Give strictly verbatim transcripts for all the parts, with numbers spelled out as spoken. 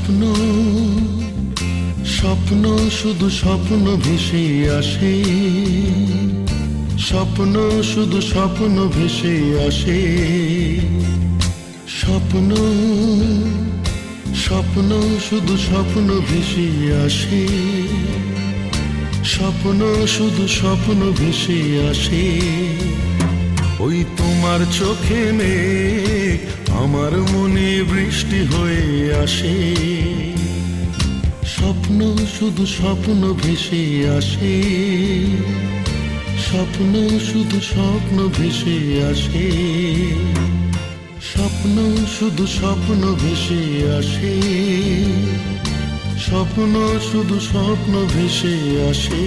স্বপ্ন স্বপ্ন শুধু স্বপ্ন ভেসে আসে, স্বপ্ন শুধু স্বপ্ন ভেসে আসে। স্বপ্ন স্বপ্ন শুধু স্বপ্ন ভেসে আসে, স্বপ্ন শুধু স্বপ্ন ভেসে আসে। ওই তোমার চোখে মেঘ আমার মনে বৃষ্টি হয়ে আসে। স্বপ্ন শুধু স্বপ্ন ভেসে আসে, স্বপ্ন শুধু স্বপ্ন ভেসে আসে। স্বপ্ন শুধু স্বপ্ন ভেসে আসে, স্বপ্ন শুধু স্বপ্ন ভেসে আসে।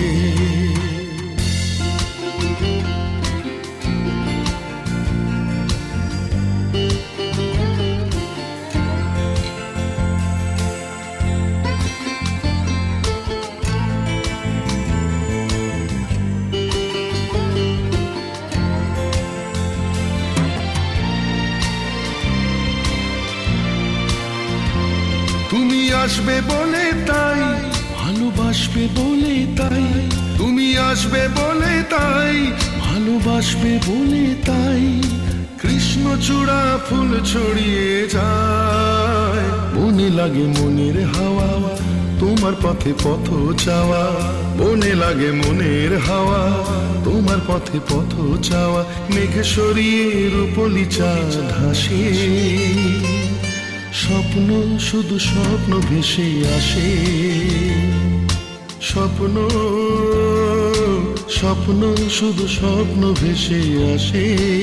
তুমি আসবে বলে তাই, ভালোবাসবে বলে তাই, তুমি আসবে বলে তাই, ভালোবাসবে বলে তাই। কৃষ্ণচূড়া ফুল ছড়িয়ে যায়, মনে লাগে মনের হাওয়া, তোমার পথে পথ চাওয়া। মনে লাগে মনের হাওয়া, তোমার পথে পথ চাওয়া। মেঘ সরিয়ে রূপলি চাঁদ হাসে। স্বপ্ন শুধু স্বপ্ন ভেসে আসে, স্বপ্ন স্বপ্ন শুধু স্বপ্ন ভেসে আসে,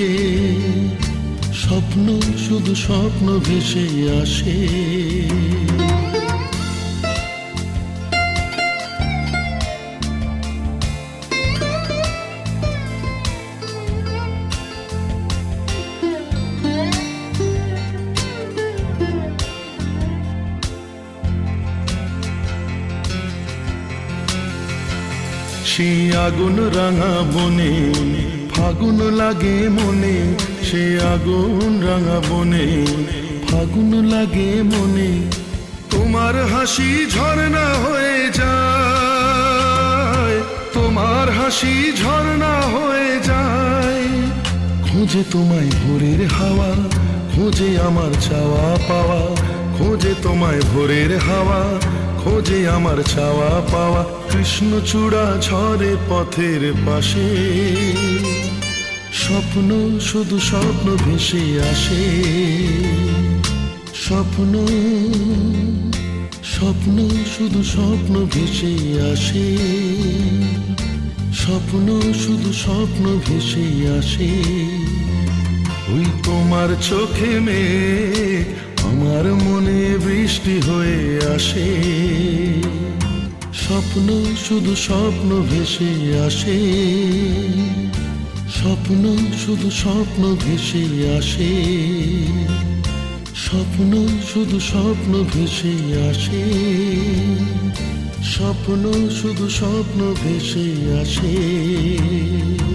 স্বপ্ন শুধু স্বপ্ন ভেসে আসে। সে আগুন রাঙা বনে ফাগুন লাগে মনে, সে আগুন রাঙা বনে ফাগুন লাগে মনে। তোমার হাসি ঝর্ণা হয়ে যায়, তোমার হাসি ঝর্ণা হয়ে যায়। খোঁজে তোমায় ভোরের হাওয়া, খোঁজে আমার চাওয়া পাওয়া। খোঁজে তোমায় ভোরের হাওয়া, খোঁজে আমার চাওয়া পাওয়া। কৃষ্ণচূড়া ঝরে পথের পাশে, স্বপ্ন শুধু স্বপ্ন ভেসে আসে। স্বপ্ন স্বপ্ন শুধু স্বপ্ন ভেসে আসে, স্বপ্ন শুধু স্বপ্ন ভেসে আসে। ওই তোমার চোখে মেঘ আমার মনে বৃষ্টি হয়ে আসে। স্বপ্ন শুধু স্বপ্ন ভেসে আসে, স্বপ্ন শুধু স্বপ্ন ভেসে আসে, স্বপ্ন শুধু স্বপ্ন ভেসে আসে, স্বপ্ন শুধু স্বপ্ন ভেসে আসে।